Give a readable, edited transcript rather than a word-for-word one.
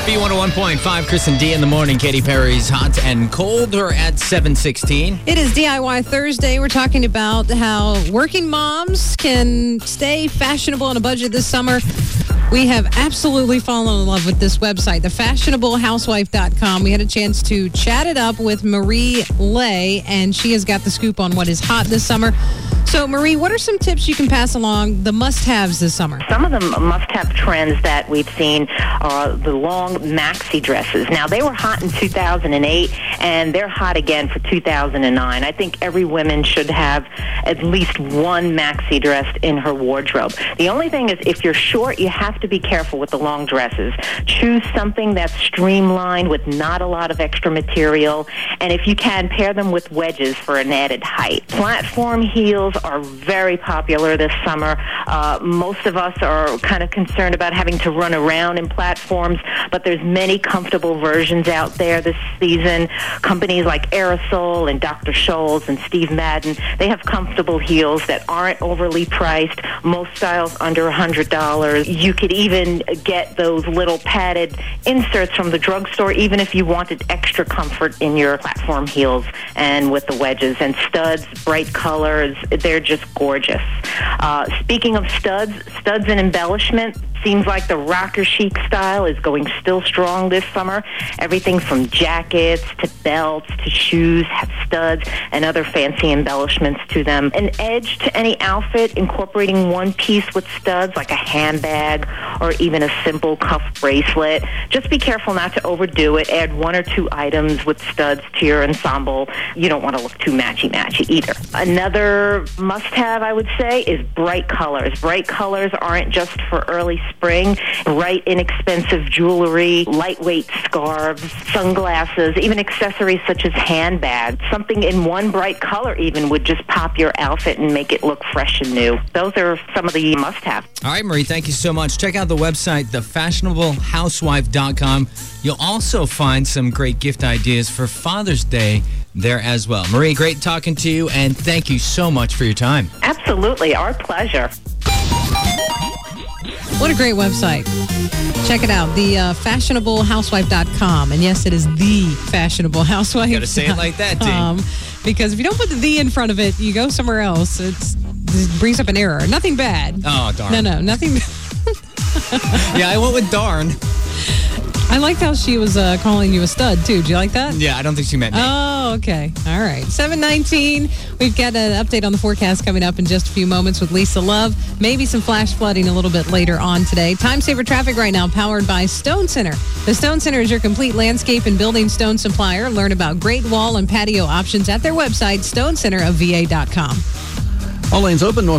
B101.5, Chris and D in the morning. Katy Perry's Hot and Cold. We're at 7:16. It is DIY Thursday. We're talking about how working moms can stay fashionable on a budget this summer. We have absolutely fallen in love with this website, thefashionablehousewife.com. We had a chance to chat it up with Marie Lay, and she has got the scoop on what is hot this summer. So, Marie, what are some tips you can pass along, the must-haves this summer? Some of the must-have trends that we've seen are the long maxi dresses. Now, they were hot in 2008, and they're hot again for 2009. I think every woman should have at least one maxi dress in her wardrobe. The only thing is, if you're short, you have to be careful with the long dresses. Choose something that's streamlined with not a lot of extra material, and if you can, pair them with wedges for an added height. Platform heels are very popular this summer. Most of us are kind of concerned about having to run around in platforms, but there's many comfortable versions out there this season. Companies like Aerosol and Dr. Scholl's and Steve Madden, they have comfortable heels that aren't overly priced. Most styles under $100. You could even get those little padded inserts from the drugstore, even if you wanted extra comfort in your platform heels and with the wedges. And studs, bright colors, they're just gorgeous. Speaking of studs and embellishment, seems like the rocker chic style is going still strong this summer. Everything from jackets to belts to shoes have studs and other fancy embellishments to them. An edge to any outfit, incorporating one piece with studs like a handbag or even a simple cuff bracelet. Just be careful not to overdo it. Add one or two items with studs to your ensemble. You don't want to look too matchy-matchy either. Another must-have, I would say, is bright colors. Bright colors aren't just for early spring. Bright, inexpensive jewelry, lightweight scarves, sunglasses, even accessories such as handbags. Something in one bright color even would just pop your outfit and make it look fresh and new. Those are some of the must-have. All right, Marie, thank you so much. Check out the website, thefashionablehousewife.com. You'll also find some great gift ideas for Father's Day there as well. Marie, great talking to you, and thank you so much for your time. Absolutely. Our pleasure. What a great website. Check it out, thefashionablehousewife.com. And yes, it is the Fashionable Housewife. You got to say it like that, D. Because if you don't put the in front of it, you go somewhere else. It brings up an error. Nothing bad. Oh, darn. No, nothing. Yeah, I went with darn. I liked how she was calling you a stud, too. Do you like that? Yeah, I don't think she meant me. Oh, okay. All right. 7:19. We've got an update on the forecast coming up in just a few moments with Lisa Love. Maybe some flash flooding a little bit later on today. Time saver traffic right now powered by Stone Center. The Stone Center is your complete landscape and building stone supplier. Learn about great wall and patio options at their website, stonecenterofva.com. All lanes open.